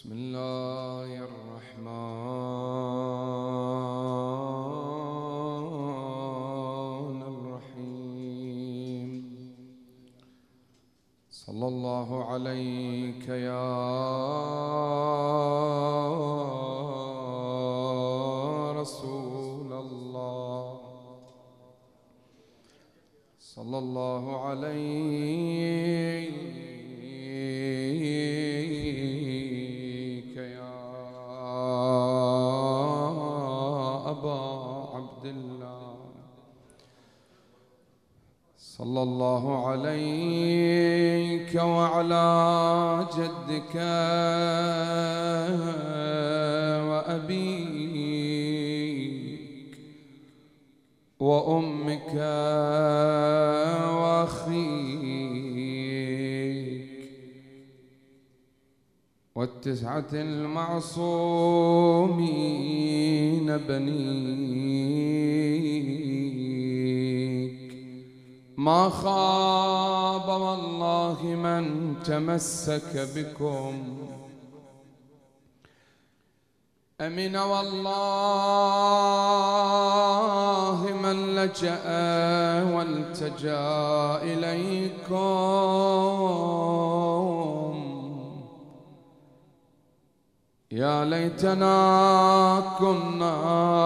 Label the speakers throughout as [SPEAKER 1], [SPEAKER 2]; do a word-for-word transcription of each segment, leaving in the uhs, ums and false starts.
[SPEAKER 1] بسم الله الرحمن الرحيم. صلى الله عليك يا رسول الله، صلى الله عليك يا أبا عبد الله، صلى الله عليك وعلى جدك وأبيك وأمك وأخيك والتسعة المعصومين بنيك. ما خاب والله من تمسك بكم، أمن والله من لجأ والتجا إليكم. يا ليتنا كنا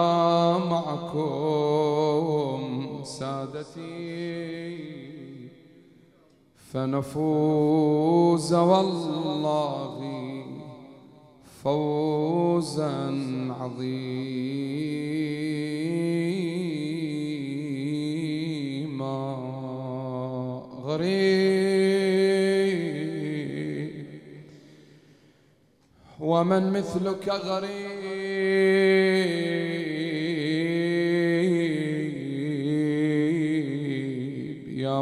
[SPEAKER 1] معكم سادتي فنفوز والله فوزا عظيما. غريب ومن مثلك غريب يا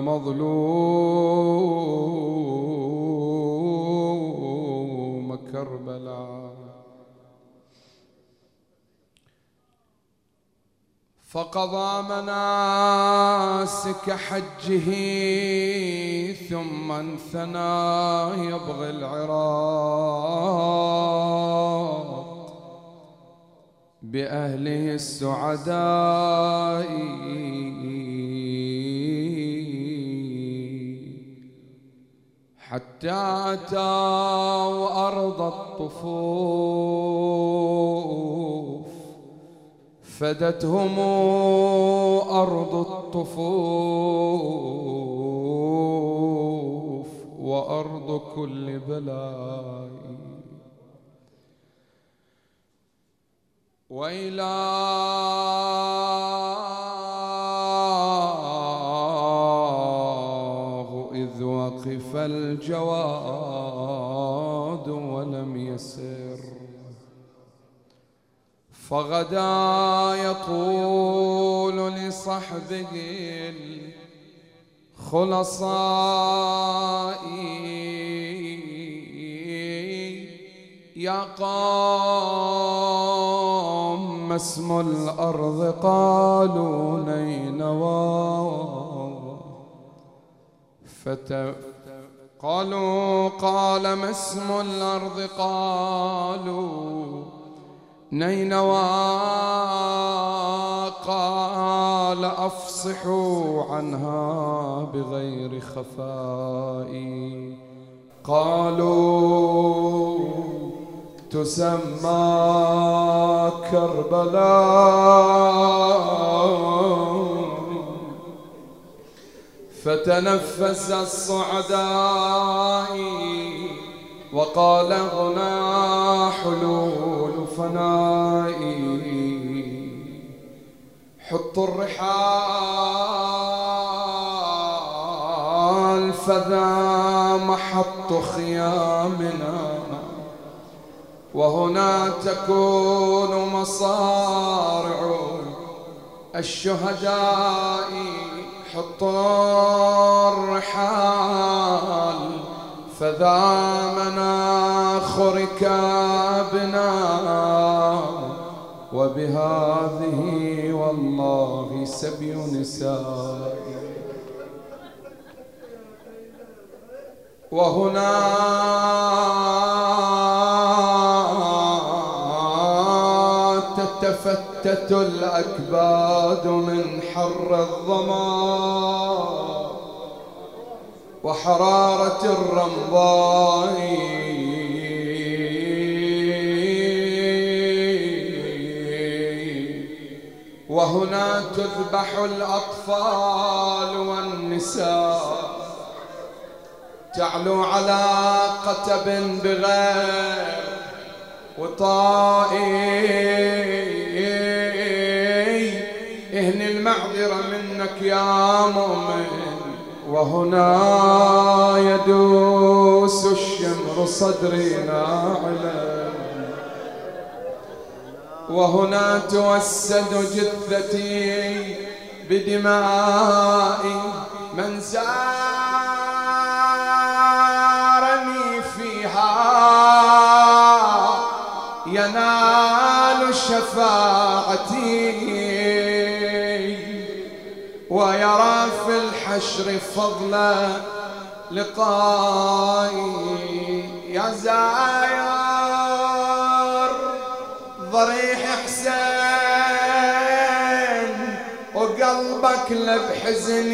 [SPEAKER 1] مظلوم كربلاء. فقضى مناسك حجه ثم انثنى يبغي العراق بأهله السعداء، حتى أتوا أرض الطفوف فدتهم أرض الطفوف وأرض كل بلاء. وإله إذ وقف الجواد ولم يسر، فغدا يقول لصحبه الخلصاء يا قوم ما اسم الأرض؟ قالوا نينوى. قالوا قال ما اسم الأرض؟ قالوا نينوى. قال أفصحوا عنها بغير خفاء. قالوا تسمى كربلاء. فتنفس الصعداء وقال هنا حلول فنائي. حطوا الرحال فذا محط خيامنا، وهنا تكون مصارع الشهداء. حطوا الرحال فذا مناخ ركابنا، وبهذه والله سبي نساء. وهنا تفتت الأكباد من حر الظما وحرارة الرمضاء، وهنا تذبح الأطفال والنساء، تعلو على قتب بغير وطاء. اهن المعذرة منك يا مؤمن، وهنا يدوس الشمر صدري ناعلا، وهنا توسد جثتي بدمائي. من زارني فيها ينال شفاعتي، ويرى في الحشر فضل لقائي. يا زاير ضريح حسين، وقلبك لبحزن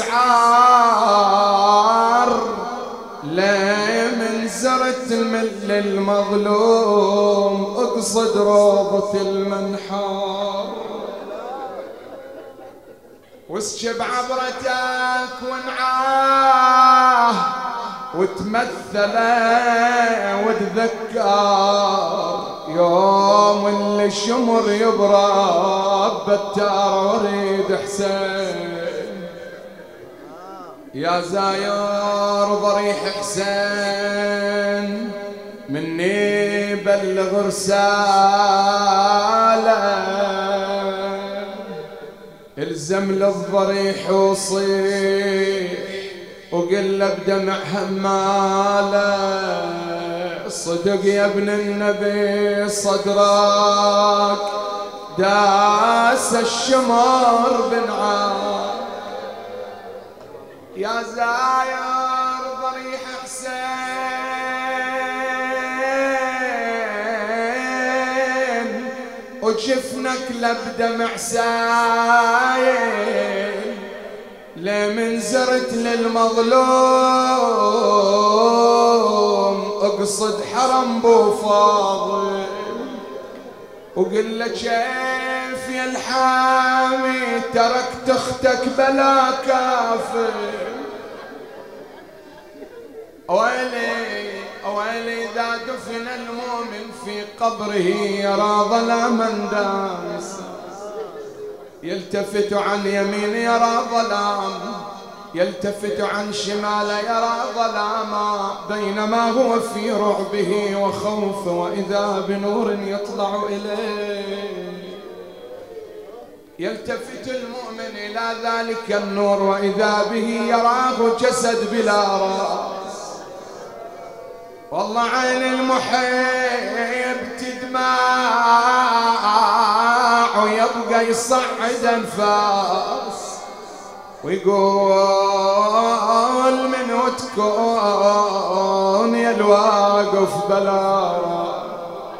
[SPEAKER 1] يسعار، ليه من زرت المل المظلوم اقصد روضة المنحار. واسجب عبرتك ونعاه وتمثل وتذكر يوم اللي شمر يبرد بالتار وريد حسين. يا زاير ضريح حسين مني بلغ رسالة، الزم للضريح وصيح وقل له بدمع هماله، صدق يا ابن النبي صدرك داس الشمر بنعام. يا زاير ضريح حسين وجفنك لبدمع سايل، لمن زرت للمظلوم اقصد حرم بو فاضل، وقل له كيف يا الحامي تركت اختك بلا كافر. ويلي ويلي اذا دفن المؤمن في قبره يرى ظلاما دامسا، يلتفت عن يمين يرى ظلام، يلتفت عن شمال يرى ظلاما، بينما هو في رعبه وخوفه وإذا بنور يطلع إليه. يلتفت المؤمن إلى ذلك النور وإذا به يراه جسد بلا رأس. والله عين المحب تدمع ويبقى يصعد أنفاس، ويقول من وتكون يا الواقف بلا راس،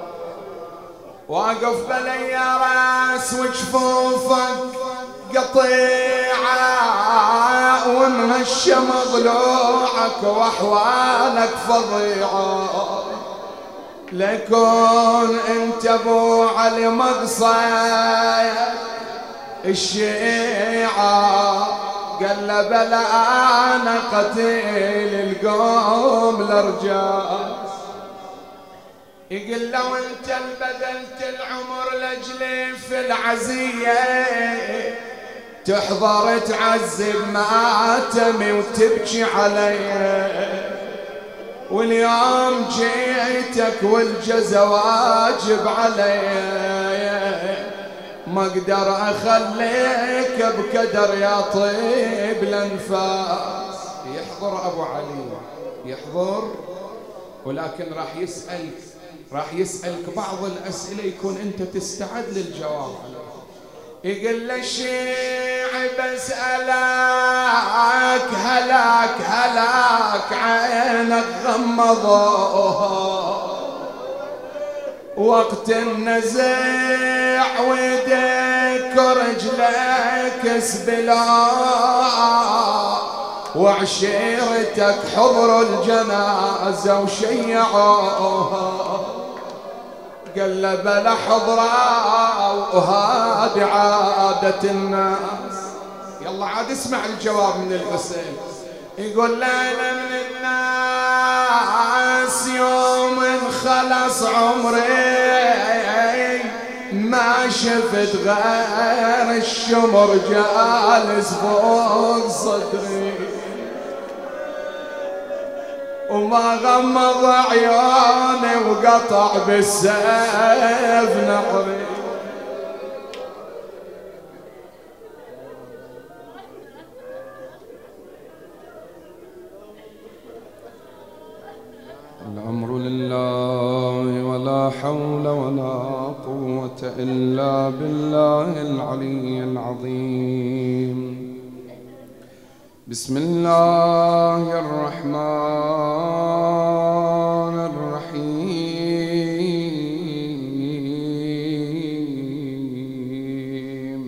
[SPEAKER 1] واقف بلا يا راس وجفوفك قطيعة ومهشم ضلوعك واحوالك فظيعة، لكون انت ابو علي مقصد الشيعة. قال له بلا انا قتيل القوم الارجاس، يقول له انت بذلت العمر لاجلي في العزية، تحضر تعذب ماتمي وتبكي علي، واليوم جيتك والجزا واجب علي، ما اقدر اخليك بكدر يا طيب الانفاس. يحضر ابو علي يحضر، ولكن راح يسألك راح يسألك بعض الأسئلة يكون أنت تستعد للجواب عليها. يقول له الشيعي بسألك هلاك هلاك عينك غمضوها، وقت النزع ويدك ورجلك سبلا، وعشيرتك حضروا الجنازة وشيعوها، قلب الحضرة وهذه عادة الناس. يلا عاد اسمع الجواب من الحسين، يقول لا أنا من الناس يوم خلص عمري ما شفت غير الشمر جالس فوق صدري، وما غمض عيوني وقطع بالسيف نحري. الأمر لله ولا حول ولا قوة إلا بالله العلي العظيم. بسم الله الرحمن الرحيم.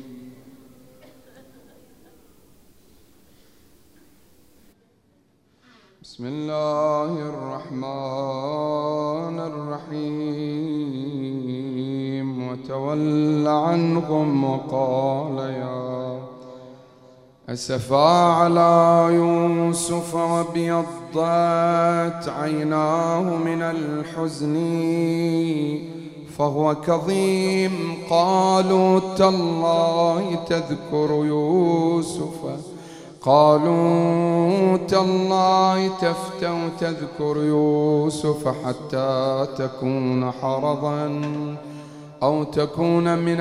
[SPEAKER 1] بسم الله الرحمن الرحيم. وتولى عنهم وقال يا أسفا على يوسف وابيضت عيناه من الحزن فهو كظيم. قالوا تالله تذكر يوسف، قالوا تالله تفتأ تذكر يوسف حتى تكون حرضا أو تكون من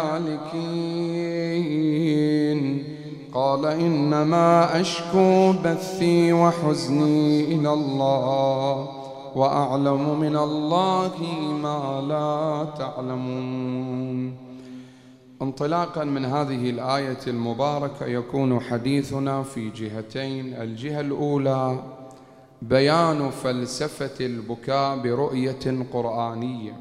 [SPEAKER 1] الهالكين. قال إنما أشكو بثي وحزني إلى الله وأعلم من الله ما لا تعلمون. انطلاقا من هذه الآية المباركة يكون حديثنا في جهتين. الجهة الأولى بيان فلسفة البكاء برؤية قرآنية،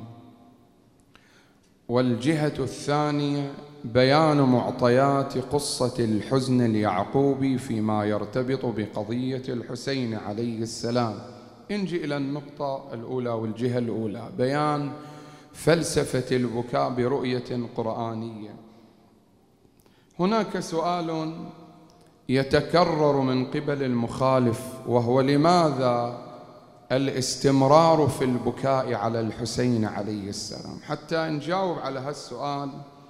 [SPEAKER 1] والجهة الثانية بيان معطيات قصة الحزن اليعقوبي فيما يرتبط بقضية الحسين عليه السلام. نجي إلى النقطة الأولى والجهة الأولى، بيان فلسفة البكاء برؤية قرآنية. هناك سؤال يتكرر من قبل المخالف، وهو لماذا الاستمرار في البكاء على الحسين عليه السلام؟ حتى نجاوب على هالسؤال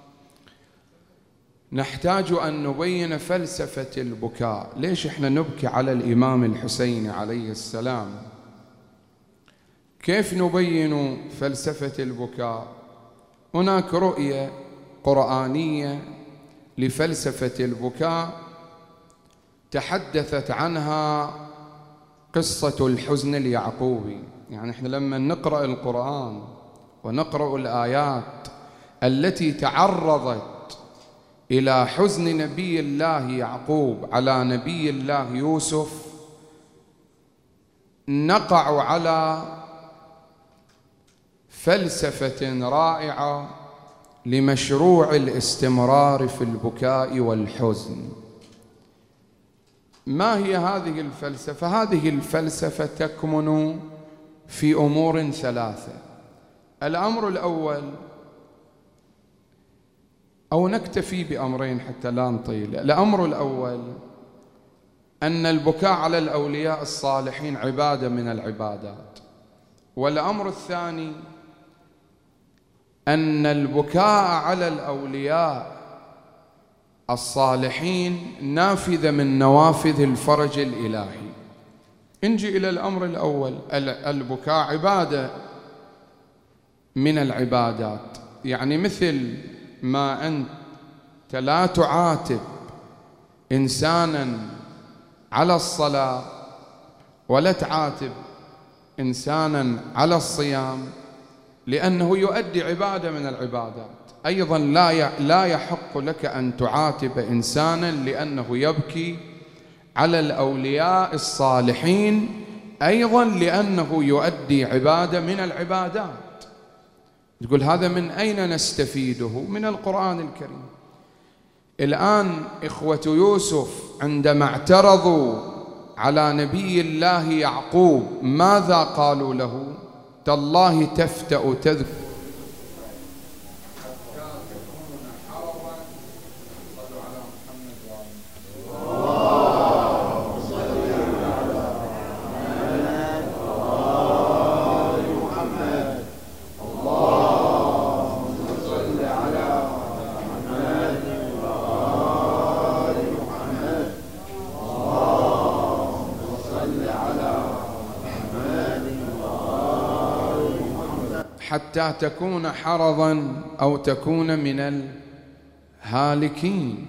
[SPEAKER 1] نحتاج أن نبين فلسفة البكاء. ليش إحنا نبكي على الإمام الحسين عليه السلام؟ كيف نبين فلسفة البكاء؟ هناك رؤية قرآنية لفلسفة البكاء تحدثت عنها قصة الحزن اليعقوبي. يعني إحنا لما نقرأ القرآن ونقرأ الآيات التي تعرضت إلى حزن نبي الله يعقوب على نبي الله يوسف، نقع على فلسفة رائعة لمشروع الاستمرار في البكاء والحزن. ما هي هذه الفلسفة؟ هذه الفلسفة تكمن في أمور ثلاثة. الأمر الأول، أو نكتفي بأمرين حتى لا نطيل. الأمر الأول أن البكاء على الأولياء الصالحين عبادة من العبادات. والأمر الثاني أن البكاء على الأولياء الصالحين نافذة من نوافذ الفرج الإلهي. نجي إلى الأمر الأول، البكاء عبادة من العبادات. يعني مثل ما أنت لا تعاتب إنسانا على الصلاة ولا تعاتب إنسانا على الصيام لأنه يؤدي عبادة من العبادات، أيضا لا لا يحق لك أن تعاتب إنسانا لأنه يبكي على الأولياء الصالحين أيضا لأنه يؤدي عبادة من العبادات. تقول هذا من أين نستفيده؟ من القرآن الكريم. الآن إخوة يوسف عندما اعترضوا على نبي الله يعقوب ماذا قالوا له؟ تالله تفتأ تذكر حتى تكون حرضا أو تكون من الهالكين.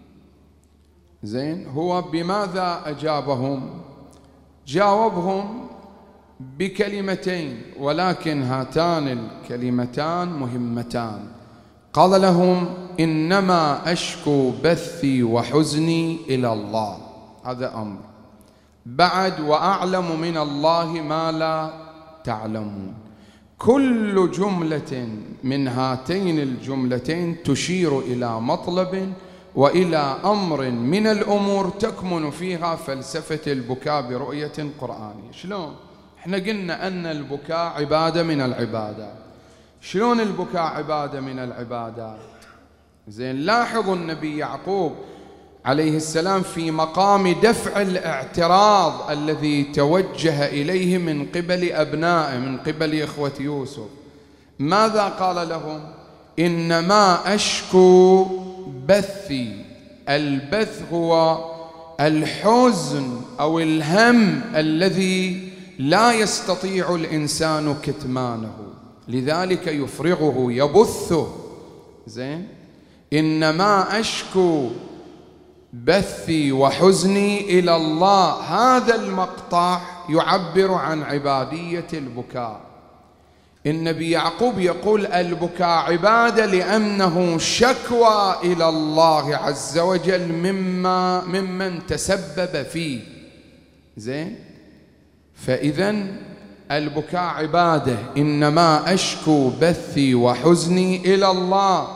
[SPEAKER 1] زين، هو بماذا أجابهم؟ جاوبهم بكلمتين، ولكن هاتان الكلمتان مهمتان. قال لهم إنما أشكو بثي وحزني إلى الله، هذا أمر. بعد وأعلم من الله ما لا تعلمون. كل جملة من هاتين الجملتين تشير إلى مطلب وإلى أمر من الأمور تكمن فيها فلسفة البكاء برؤية قرآنية. شلون؟ احنا قلنا أن البكاء عبادة من العبادات. شلون البكاء عبادة من العبادات؟ زين، لاحظوا النبي يعقوب عليه السلام في مقام دفع الاعتراض الذي توجه إليه من قبل أبنائه، من قبل إخوة يوسف، ماذا قال لهم؟ إنما أشكو بثي. البث هو الحزن أو الهم الذي لا يستطيع الإنسان كتمانه، لذلك يفرغه يبثه. زين، إنما أشكو بثي وحزني إلى الله. هذا المقطع يعبر عن عبادية البكاء. النبي يعقوب يقول البكاء عبادة لأنه شكوى إلى الله عز وجل مما ممن تسبب فيه. زين، فإذن البكاء عبادة. إنما أشكو بثي وحزني إلى الله.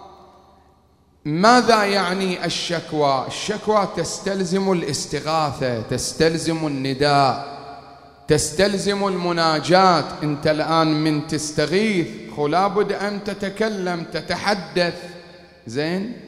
[SPEAKER 1] ماذا يعني الشكوى؟ الشكوى تستلزم الاستغاثة، تستلزم النداء، تستلزم المناجاة. أنت الآن من تستغيث لا بد أن تتكلم، تتحدث. زين،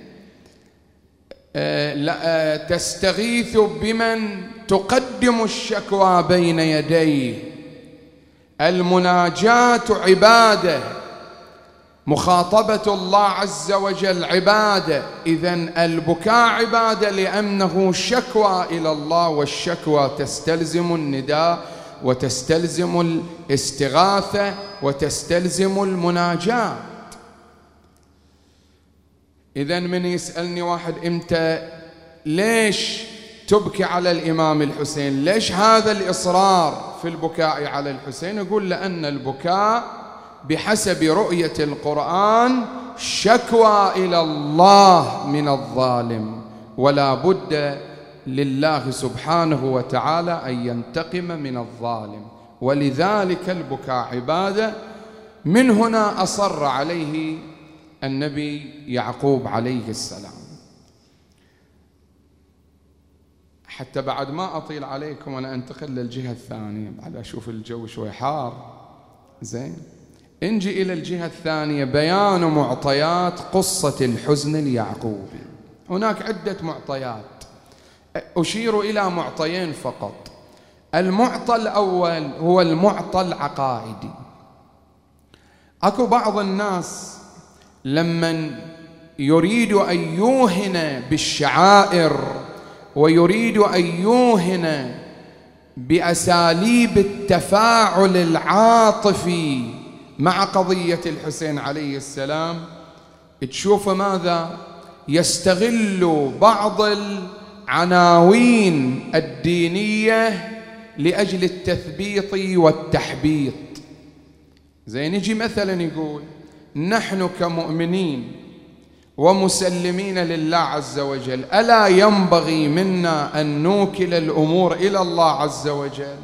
[SPEAKER 1] آه آه تستغيث بمن تقدم الشكوى بين يديه. المناجاة عبادة، مخاطبة الله عز وجل عبادة. إذن البكاء عبادة لأنه شكوى إلى الله، والشكوى تستلزم النداء وتستلزم الاستغاثة وتستلزم المناجاة. إذن من يسألني واحد أنت ليش تبكي على الإمام الحسين؟ ليش هذا الإصرار في البكاء على الحسين؟ يقول لأن البكاء بحسب رؤية القرآن شكوى إلى الله من الظالم، ولا بد لله سبحانه وتعالى أن ينتقم من الظالم، ولذلك البكاء عبادة. من هنا أصر عليه النبي يعقوب عليه السلام. حتى بعد ما أطيل عليكم أنا أنتقل للجهة الثانية، بعد أشوف الجو شوي حار. زين، انجي إلى الجهة الثانية، بيان معطيات قصة الحزن اليعقوبي. هناك عدة معطيات، أشير إلى معطيين فقط. المعطى الأول هو المعطى العقائدي. أكو بعض الناس لمن يريد أن يوهن بالشعائر ويريد أن يوهن بأساليب التفاعل العاطفي مع قضية الحسين عليه السلام، تشوف ماذا؟ يستغل بعض العناوين الدينية لأجل التثبيط والتحبيط. زين، يجي مثلا يقول نحن كمؤمنين ومسلمين لله عز وجل ألا ينبغي منا أن نوكل الأمور إلى الله عز وجل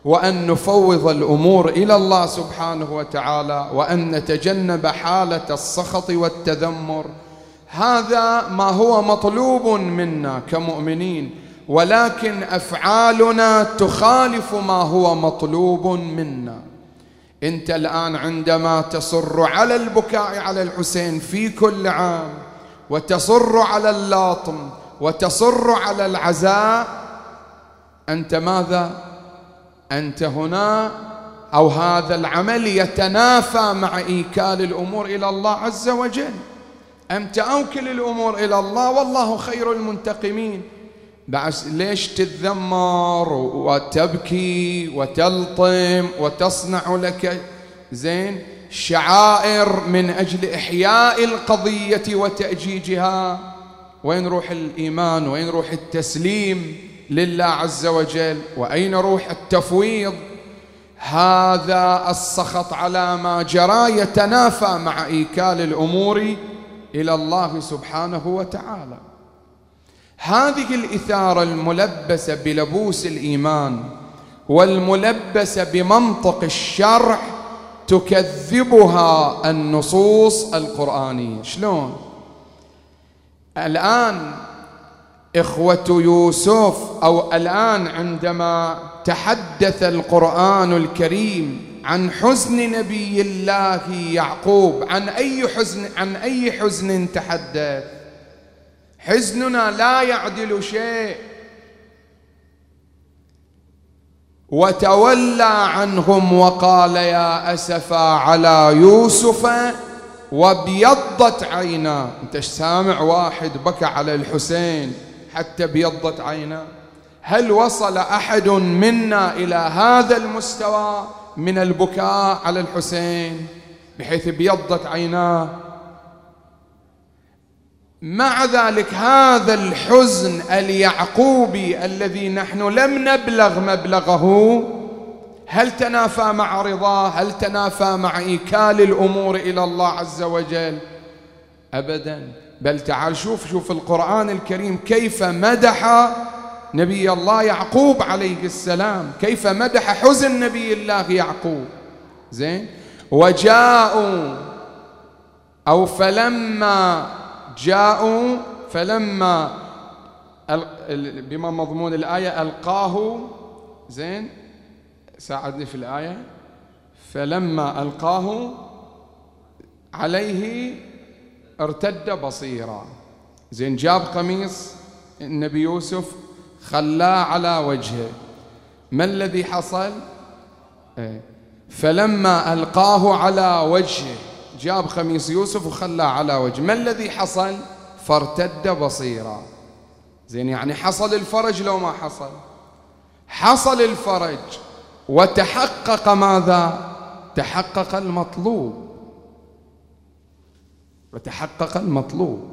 [SPEAKER 1] وأن نفوض الأمور إلى الله سبحانه وتعالى، وأن نتجنب حالة السخط والتذمر. هذا ما هو مطلوب منا كمؤمنين، ولكن أفعالنا تخالف ما هو مطلوب منا. أنت الآن عندما تصر على البكاء على الحسين في كل عام، وتصر على اللطم، وتصر على العزاء، أنت ماذا؟ أنت هنا أو هذا العمل يتنافى مع إيكال الأمور إلى الله عز وجل. أنت أوكل الأمور إلى الله والله خير المنتقمين. بس ليش تتذمر وتبكي وتلطم وتصنع لك زين شعائر من أجل إحياء القضية وتأجيجها؟ وين روح الإيمان؟ وين روح التسليم لله عز وجل؟ وأين روح التفويض؟ هذا السخط على ما جرى يتنافى مع إيكال الأمور إلى الله سبحانه وتعالى. هذه الإثارة الملبسة بلبوس الإيمان والملبسة بمنطق الشرع تكذبها النصوص القرآنية. شلون؟ الآن إخوة يوسف، أو الآن عندما تحدث القرآن الكريم عن حزن نبي الله يعقوب، عن أي حزن عن أي حزن تحدث؟ حزننا لا يعدل شيء. وتولى عنهم وقال يا أسفا على يوسف وابيضت عيناه. انت سامع واحد بكى على الحسين حتى بيضت عيناه؟ هل وصل أحد منا إلى هذا المستوى من البكاء على الحسين بحيث بيضت عيناه؟ مع ذلك هذا الحزن اليعقوبي الذي نحن لم نبلغ مبلغه، هل تنافى مع رضاه؟ هل تنافى مع إيكال الأمور إلى الله عز وجل؟ أبدا. بل تعال شوف شوف القرآن الكريم كيف مدح نبي الله يعقوب عليه السلام، كيف مدح حزن نبي الله يعقوب. زين. وجاءوا أو فلما جاءوا فلما بما مضمون الآية ألقاه. زين، ساعدني في الآية. فلما ألقاه عليه ارتد بصيرا. زين، جاب قميص النبي يوسف خلاه على وجهه. ما الذي حصل؟ فلما ألقاه على وجهه، جاب قميص يوسف وخلاه على وجهه. ما الذي حصل؟ فارتد بصيرا. زين، يعني حصل الفرج لو ما حصل؟ حصل الفرج وتحقق ماذا؟ تحقق المطلوب، وتحقق المطلوب.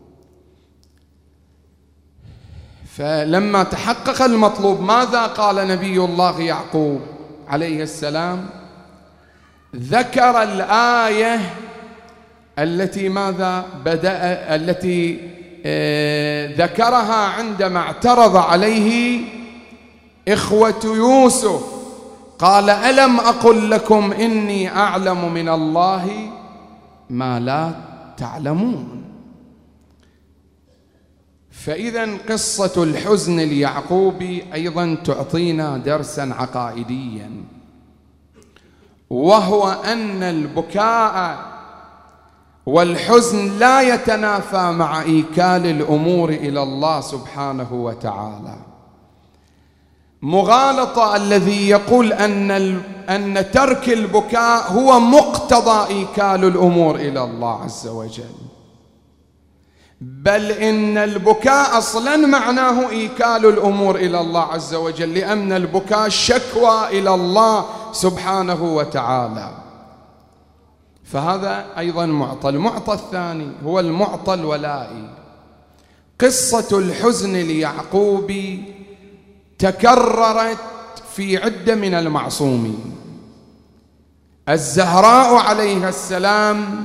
[SPEAKER 1] فلما تحقق المطلوب ماذا قال نبي الله يعقوب عليه السلام؟ ذكر الآية التي ماذا بدأ التي آه ذكرها عندما اعترض عليه إخوة يوسف. قال ألم أقل لكم إني أعلم من الله ما لا تعلمون. فإذا قصة الحزن اليعقوبي أيضا تعطينا درسا عقائديا، وهو أن البكاء والحزن لا يتنافى مع إيكال الأمور إلى الله سبحانه وتعالى. مغالطة الذي يقول أن أن ترك البكاء هو مقتضى إيكال الأمور إلى الله عز وجل، بل إن البكاء أصلا معناه إيكال الأمور إلى الله عز وجل، لأن البكاء شكوى إلى الله سبحانه وتعالى. فهذا أيضا معطى. المعطى الثاني هو المعطى الولائي. قصة الحزن اليعقوبي تكررت في عدة من المعصومين. الزهراء عليها السلام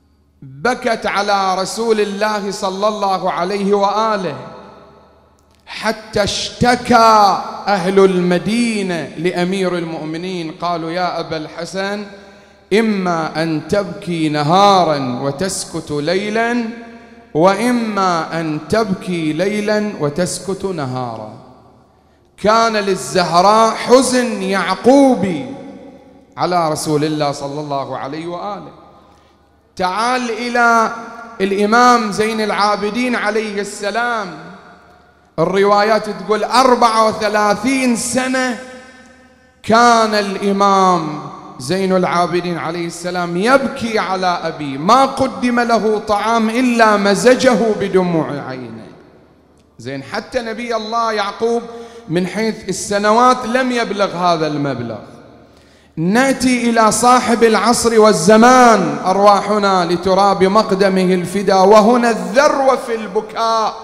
[SPEAKER 1] بكت على رسول الله صلى الله عليه وآله حتى اشتكى أهل المدينة لأمير المؤمنين، قالوا يا أبا الحسن إما أن تبكي نهارا وتسكت ليلا، وإما أن تبكي ليلا وتسكت نهارا. كان للزهراء حزن يعقوبي على رسول الله صلى الله عليه وآله. تعال إلى الإمام زين العابدين عليه السلام، الروايات تقول أربعة وثلاثين سنة كان الإمام زين العابدين عليه السلام يبكي على أبيه، ما قدم له طعام إلا مزجه بدموع عينه. زين حتى نبي الله يعقوب من حيث السنوات لم يبلغ هذا المبلغ. نأتي إلى صاحب العصر والزمان، أرواحنا لتراب مقدمه الفدا، وهنا الذروة في البكاء،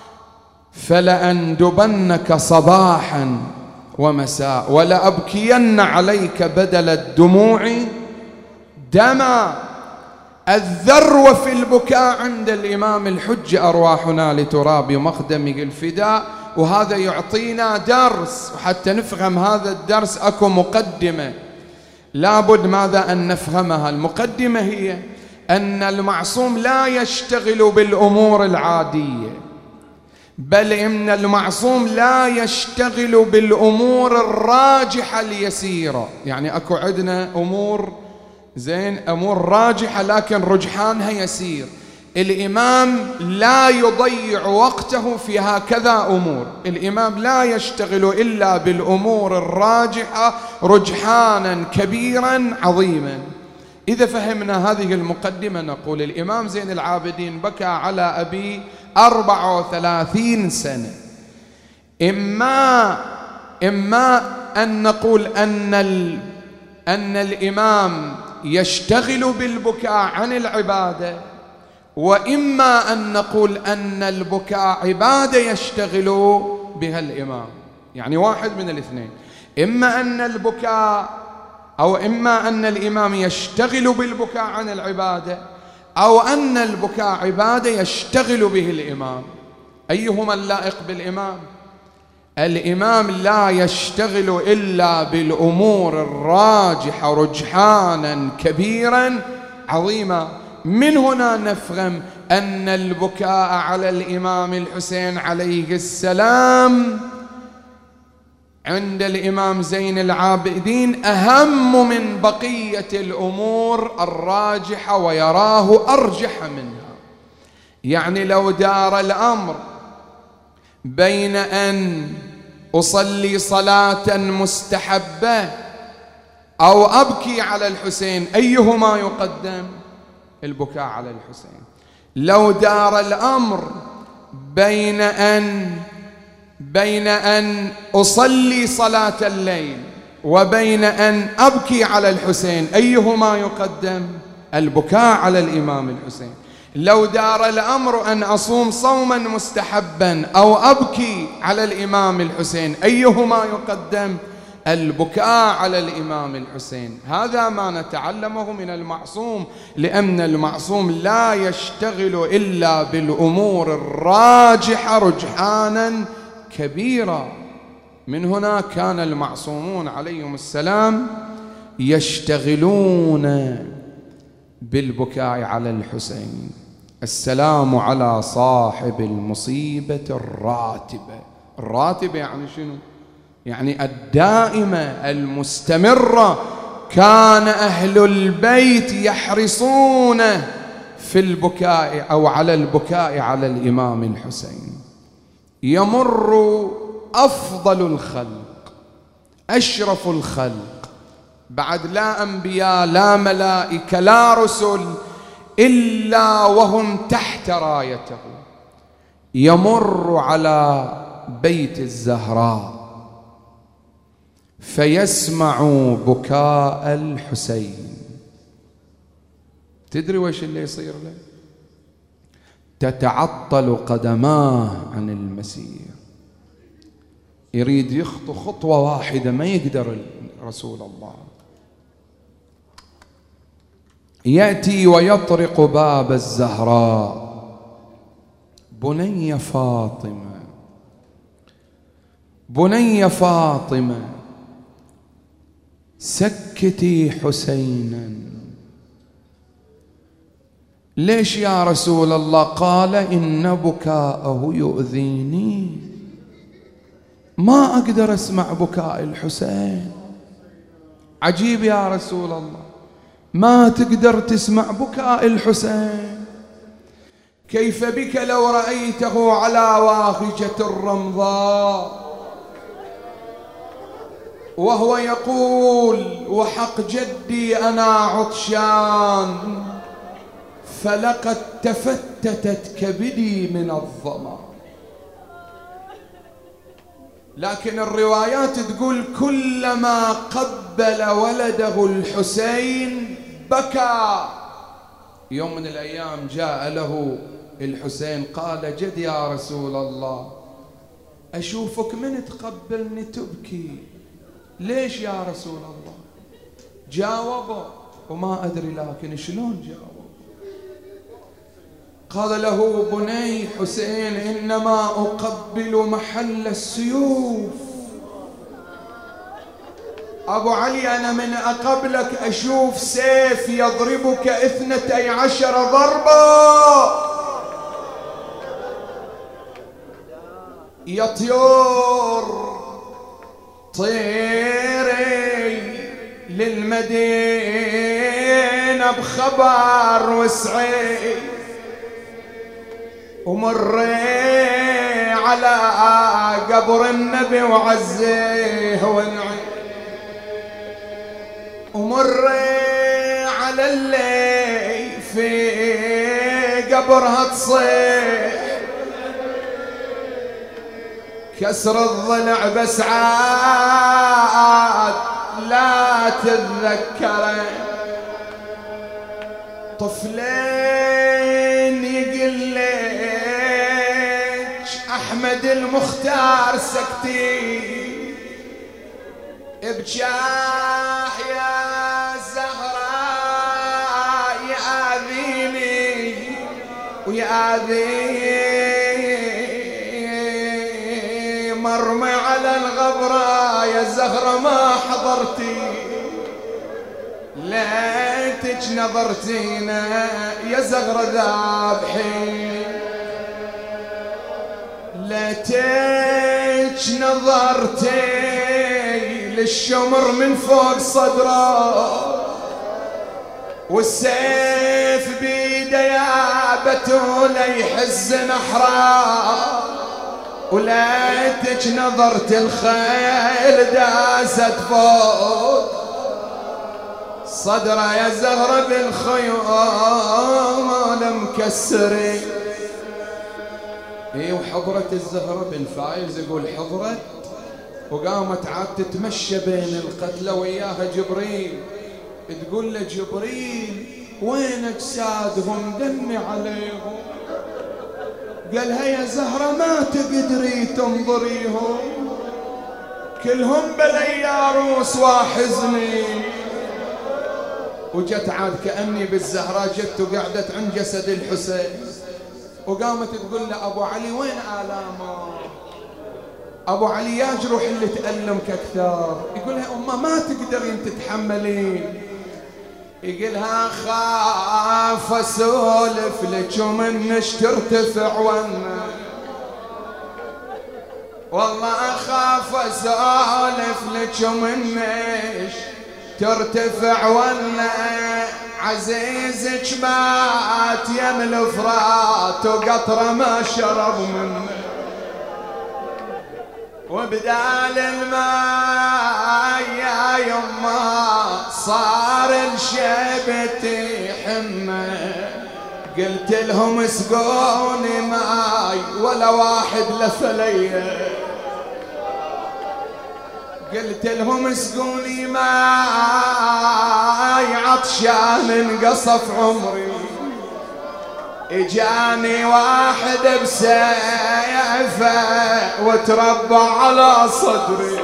[SPEAKER 1] فلأندبنك صباحا ومساء ولأبكين عليك بدل الدموع دما. الذروة في البكاء عند الإمام الحج، أرواحنا لتراب مقدمه الفداء. وهذا يعطينا درس، وحتى نفهم هذا الدرس أكو مقدمة لابد ماذا أن نفهمها. المقدمة هي أن المعصوم لا يشتغل بالأمور العادية، بل إن المعصوم لا يشتغل بالأمور الراجحة اليسيرة. يعني أكو عندنا أمور زين أمور راجحة لكن رجحانها يسير، الإمام لا يضيع وقته في هكذا أمور. الإمام لا يشتغل إلا بالأمور الراجحة رجحانا كبيرا عظيما. إذا فهمنا هذه المقدمة نقول الإمام زين العابدين بكى على أبي أربعة وثلاثين سنة. إما إما أن نقول أن ال أن الإمام يشتغل بالبكاء عن العبادة، وإما أن نقول أن البكاء عبادة يشتغل بها الإمام. يعني واحد من الاثنين، إما أن البكاء أو إما أن الإمام يشتغل بالبكاء عن العبادة، أو أن البكاء عبادة يشتغل به الإمام. أيهما اللائق بالإمام؟ الإمام لا يشتغل إلا بالأمور الراجحة رجحانا كبيرا عظيما. من هنا نفهم أن البكاء على الإمام الحسين عليه السلام عند الإمام زين العابدين أهم من بقية الأمور الراجحة، ويراه أرجح منها. يعني لو دار الأمر بين أن أصلي صلاة مستحبة أو أبكي على الحسين، أيهما يقدم؟ البكاء على الحسين. لو دار الأمر بين أن بين أن أصلي صلاة الليل وبين أن أبكي على الحسين، أيهما يقدم؟ البكاء على الإمام الحسين. لو دار الأمر أن أصوم صوما مستحبا أو أبكي على الإمام الحسين، أيهما يقدم؟ البكاء على الإمام الحسين. هذا ما نتعلمه من المعصوم، لأن المعصوم لا يشتغل إلا بالأمور الراجحة رجحانا كبيرا. من هنا كان المعصومون عليهم السلام يشتغلون بالبكاء على الحسين. السلام على صاحب المصيبة الراتبة. الراتبة يعني شنو؟ يعني الدائمة المستمرة. كان أهل البيت يحرصون في البكاء أو على البكاء على الإمام الحسين. يمر أفضل الخلق أشرف الخلق، بعد لا أنبياء لا ملائكة لا رسل، إلا وهم تحت رايته، يمر على بيت الزهراء فيسمع بكاء الحسين. تدري وش اللي يصير له؟ تتعطل قدماه عن المسير، يريد يخطو خطوة واحدة ما يقدر رسول الله. يأتي ويطرق باب الزهراء: بني فاطمة بني فاطمة سكتي حسينا. ليش يا رسول الله؟ قال إن بكاءه يؤذيني، ما أقدر أسمع بكاء الحسين. عجيب يا رسول الله، ما تقدر تسمع بكاء الحسين. كيف بك لو رأيته على واهجة الرمضاء وهو يقول وحق جدي أنا عطشان فلقد تفتتت كبدي من الظما. لكن الروايات تقول كلما قبل ولده الحسين بكى. يوم من الأيام جاء له الحسين قال جد يا رسول الله أشوفك من تقبلني تبكي، ليش يا رسول الله؟ جاوبه وما أدري لكن شلون جاوب. قال له بني حسين إنما أقبل محل السيوف. أبو علي أنا من أقبلك أشوف سيف يضربك اثنتي عشر ضربة. يا طيور طيري للمدينة بخبر وسعي ومري على قبر النبي وعزيه ونعي، ومري على اللي في قبرها تصيح كسر الضلع بس عاد لا تتذكره. طفلين يقلك أحمد المختار سكتي بجاه يا زهراء يآذيني ويآذي مرمي على الغبرة يا زهرة ما حضرتي، ليتك نظرتينا يا زهرة ذابحين، ليتك نظرتي للشمر من فوق صدره والسيف بيده يا بتول يحز نحره، وليتك نظرت الخيل داست فوق صدره يا زهرة بالخيول مكسرين. اي وحضرت الزهرة بن فايز يقول حضرت وقامت عاد تتمشى بين القتلى وياها جبريل، تقول له جبريل وين اجسادهم دمي عليهم؟ قالها يا زهرة ما تقدري تنظريهم كلهم بلي يا روس واحزني. وجت عاد كأني بالزهراء جت وقعدت عند جسد الحسين وقامت تقول له أبو علي وين آلامه؟ أبو علي يا جروح اللي تألمك أكثر. يقولها أمه ما تقدرين تتحملين. يقولها خاف أسولف لك ومنش ترتفع ونا، والله أخاف أسولف لك ومنش ترتفع ونا، عزيزك مات يم الفرات وقطرة ما شرب منه، وبدال الماء يا يما صار الشبت حمى. قلت لهم اسقوني ماي ولا واحد لفليه، قلت لهم اسقوني ماي عطشان انقصف عمري، اجاني واحد بسيفه وتربع على صدري،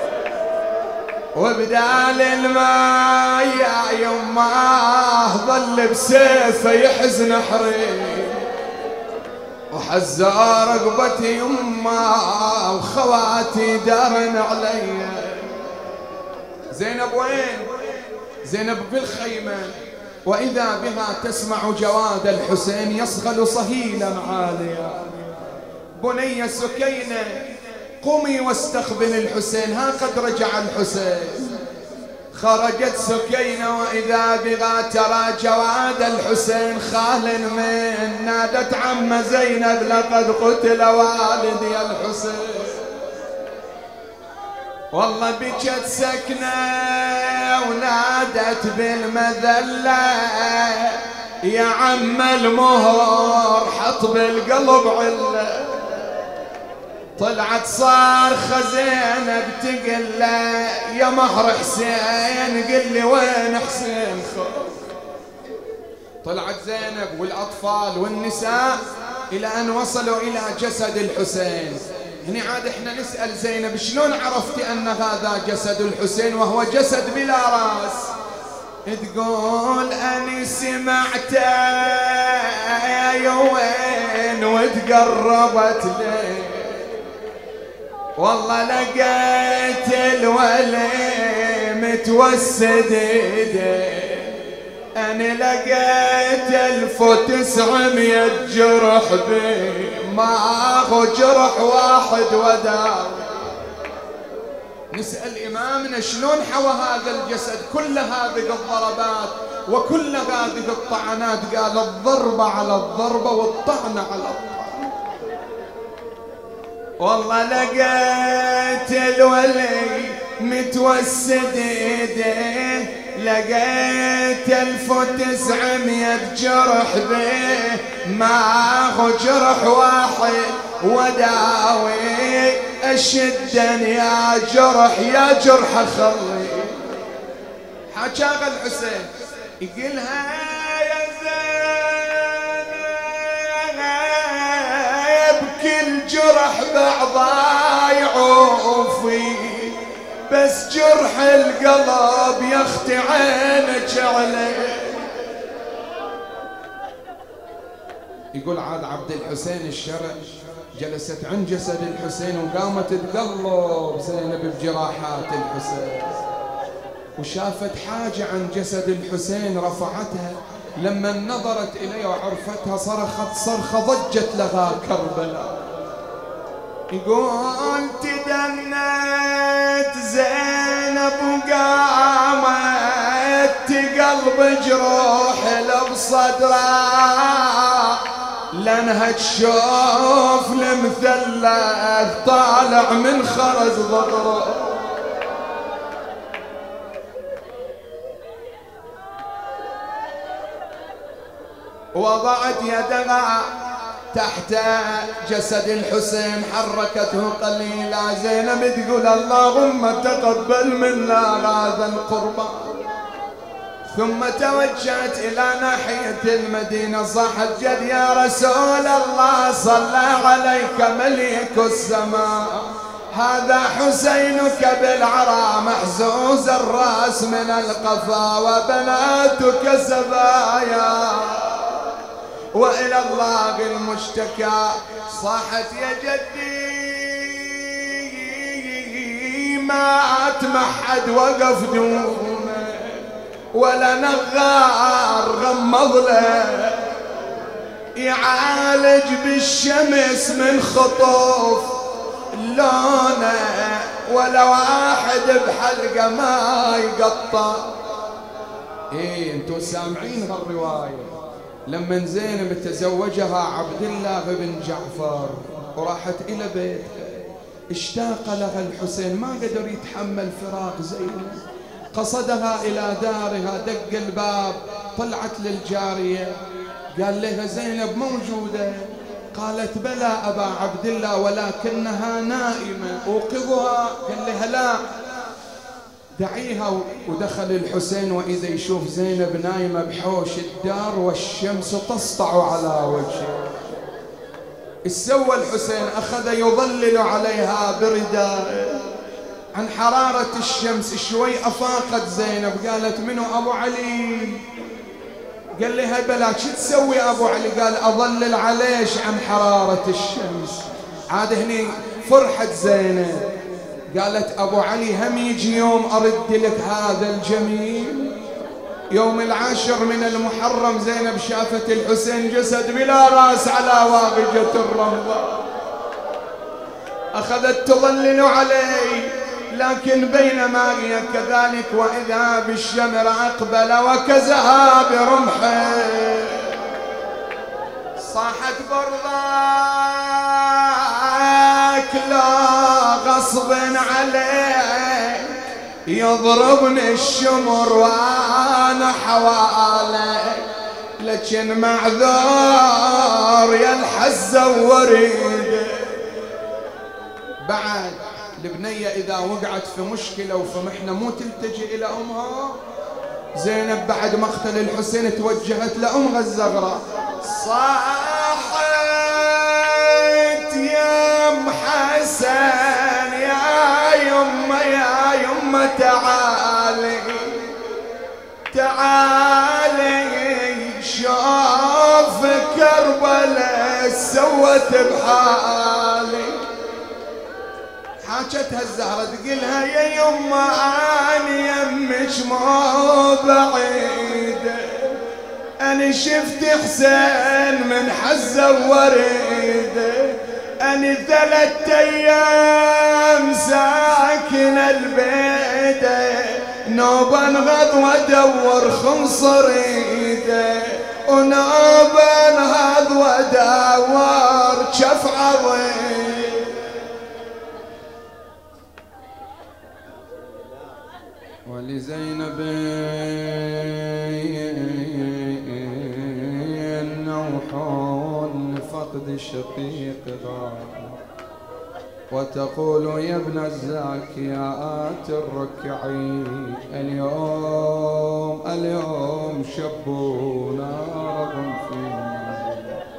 [SPEAKER 1] وبدال الماء يا يماه ظل بسيفه يحز نحري، وحزة رقبتي يما وخواتي دارن علي. زينب وين؟ زينب بالخيمة، وإذا بها تسمع جواد الحسين يصغل صهيلا عاليا. بني سكينة قومي واستقبل الحسين، ها قد رجع الحسين. خرجت سكينة وإذا بها ترى جواد الحسين خال من. نادت عم زينب لقد قتل والدي الحسين. والله بكت سكنة ونادت بالمذلة يا عم المهر حط بالقلب علة. طلعت صارخة زينب تقل يا مهر حسين قل لي وين حسين خف. طلعت زينب والأطفال والنساء إلى أن وصلوا إلى جسد الحسين. هنا عاد احنا نسأل زينب شلون عرفتي أن هذا جسد الحسين وهو جسد بلا رأس؟ تقول أني سمعته يا وين وتقربت لي. والله لقيت الولي متوسد ايدي. أنا لقيت ألف وتسعمية جرح بي ما أخو جرح واحد وداوي. نسأل إمامنا شلون حوى هذا الجسد كل هذه الضربات وكل هذه الطعنات؟ قال الضربة على الضربة والطعنة على الطعنة. والله لقيت الولي متوسد ايديه، لقيت ألف وتسعمية جرح به ما هو جرح واحد وداوي. أشدن يا جرح يا جرح خلي. حكاها الحسين يقولها يا زينب كل جرح بعضا يعوفي بس جرح القلب يختي عينك عليه. يقول عاد عبد الحسين الشرع جلست عند جسد الحسين وقامت تقلب زينب بجراحات الحسين وشافت حاجة عن جسد الحسين رفعتها. لما نظرت إليه وعرفتها صرخت صرخة ضجت لها كربلاء. يقول تدنت زينب وقامت تقلب جروح بصدرها لانها تشوف المثلث طالع من خرز ظهره. وضعت يدها تحت جسد الحسين حركته قليلا. زينب تقول اللهم تقبل منا هذا القربان. ثم توجهت إلى ناحية المدينة صاحت جد يا رسول الله صلى عليك مليك السماء هذا حسينك بالعرى محزوز الرأس من القفا وبناتك سبايا وإلى الله المشتكى. صاحت يا جدي ما أتمحد وقف دونه ولا نغار غمض له يعالج بالشمس من خطوف لونه ولا واحد بحلقه ما يقطع. ايه انتوا سامعين هالروايه؟ لما زينب تزوجها عبد الله بن جعفر وراحت الى بيتها اشتاق لها الحسين ما قدر يتحمل فراق زينب. قصدها إلى دارها دق الباب طلعت للجارية قال لها زينب موجودة؟ قالت بلى أبا عبد الله ولكنها نائمة أوقظها. قال لها لا دعيها. ودخل الحسين وإذا يشوف زينب نايمة بحوش الدار والشمس تسطع على وجهه. إيش سوى الحسين؟ أخذ يظلل عليها برداء عن حرارة الشمس. شوي أفاقت زينب قالت منو أبو علي؟ قال لي هاي بلا شو تسوي أبو علي؟ قال أظلل عليش عن حرارة الشمس. عاد هني فرحت زينب قالت أبو علي هم يجي يوم أرد لك هذا الجميل. يوم العاشر من المحرم زينب شافت الحسين جسد بلا راس على واغجة الرمضة، أخذت تظلل عليه، لكن بينما هي كذلك وإذا بالشمر أقبل وكزها برمحه. صاحت برضاك لا غصب عليك يضربني الشمر وانا حواليك، لكن معذور يا الحزة وريد. بعد البنية إذا وقعت في مشكلة وفي محنة مو تلتجئ إلى أمها. زينب بعد مقتل الحسين توجهت لأم الزغراء، صاحت يا ام حسن يا يمه يا يمه تعالي تعالي شوف كربلاء سوت بحالي. حاجتها الزهرة تقلها يا يمه اني يمش مو بعيده، أنا شفت حسين من حزة وريده، أنا ثلاث أيام ساكن البيدة، نوب انغض وادور خنصر ايده، ونوب انغض وادور شف عظيم. ولزينب نوحون لفقد الشقيق ضاق، وتقول يا ابن الزاكيات الركعي اليوم اليوم شبونا رغم فيه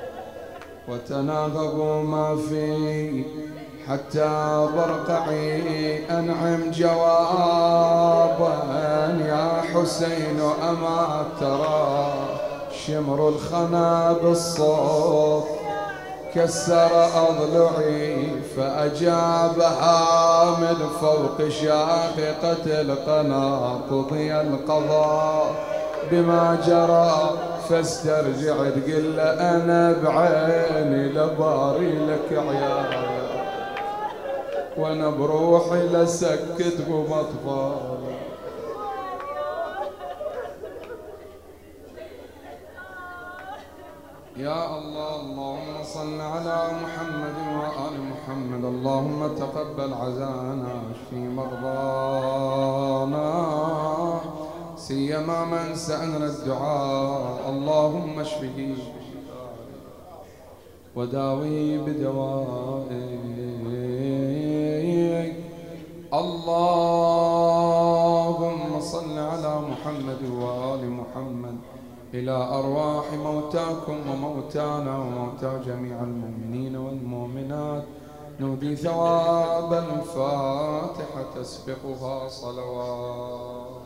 [SPEAKER 1] وتناغبوا ما فيه، حتى برقعي أنعم جوابا يا حسين أما ترى شمر الخنا بالصوت كسر أضلعي، فأجابها من فوق شاققة القنا قضي القضاء بما جرى، فاسترجع تقل أنا بعيني لباري لك عيال، وانا بروحي لسكت بمطفال. يا الله اللهم صل على محمد وآل محمد، اللهم تقبل عزانا اشفي مرضانا سيما من سألنا الدعاء، اللهم اشفه وداوي بدوائك. اللهم صل على محمد وآل محمد إلى أرواح موتاكم وموتانا وموتى جميع المؤمنين والمؤمنات نودي ثواب الفاتحة تسبقها صلوات.